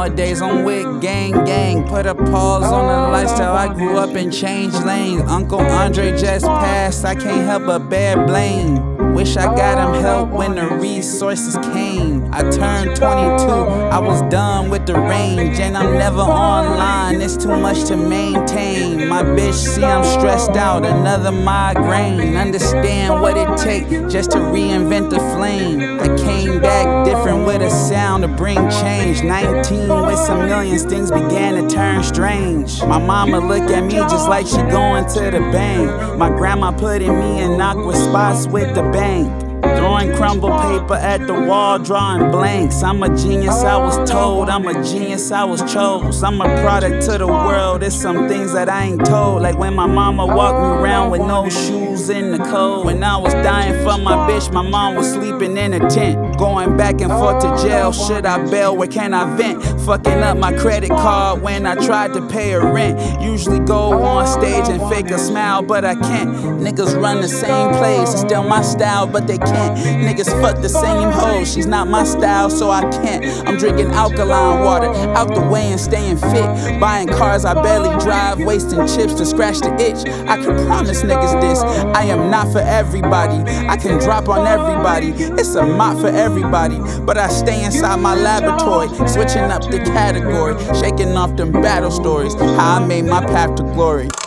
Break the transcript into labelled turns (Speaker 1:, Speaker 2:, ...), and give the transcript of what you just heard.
Speaker 1: Nowadays I'm with gang. Put a pause on the lifestyle. I grew up and changed lanes. Uncle Andre just passed, I can't help but bear blame. Wish I got him help when the resources came. I turned 22, I was done with the range. And I'm never online, it's too much to maintain. My bitch see I'm stressed out, another migraine. Understand what it take just to reinvent the flame. I came back different with a sound to bring change. 19 with some millions, things began to turn strange. My mama look at me just like she going to the bank. My grandma putting me in awkward spots with the bank. Throwing crumble paper at the wall, drawing blanks. I'm a genius, I was told. I'm a genius, I was chose. I'm a product to the world, there's some things that I ain't told. Like when my mama walked me around with no shoes in the cold. When I was dying for my bitch, my mom was sleeping in a tent. Going back and forth to jail, should I bail, where can I vent? Fucking up my credit card when I tried to pay her rent. Usually go on stage and fake a smile, but I can't. Niggas run the same place, it's still my style, but they can't. Niggas fuck the same hoes, she's not my style, so I can't. I'm drinking alkaline water, out the way and staying fit. Buying cars I barely drive, wasting chips to scratch the itch. I can promise niggas this, I am not for everybody. I can drop on everybody, it's a mop for everybody. But I stay inside my laboratory, switching up the category, shaking off them battle stories, how I made my path to glory.